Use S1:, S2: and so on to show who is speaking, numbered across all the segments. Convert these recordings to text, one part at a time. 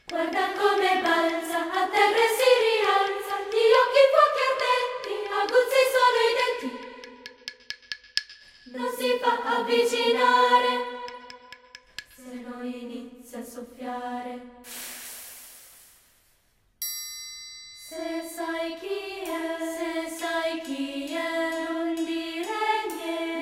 S1: Guarda come balza, a terra e si rialza, gli occhi fuochi ardenti, aguzzi sono i denti. Non si fa avvicinare, se no inizia a soffiare. Se sai chi è, non dire niente,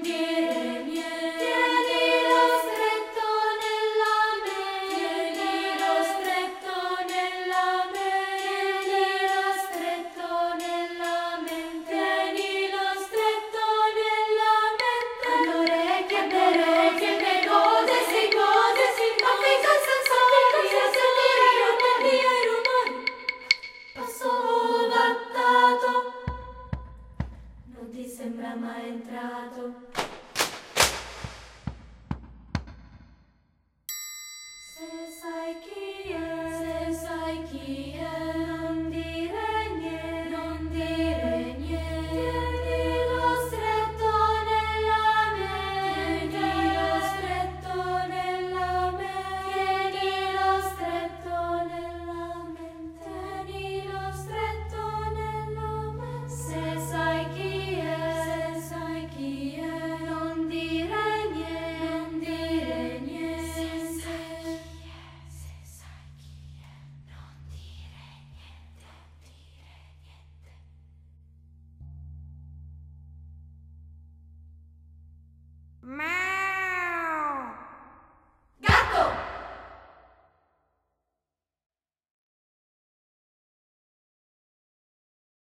S1: tienilo stretto nella mente, tienilo stretto nella mente, tienilo stretto nella mente, tienilo stretto nella mente. All'orecchie, cose si, ma che cosa sai, sentire i rumori. Passo ovattato, non ti sembra mai entrato. Se sai chi è,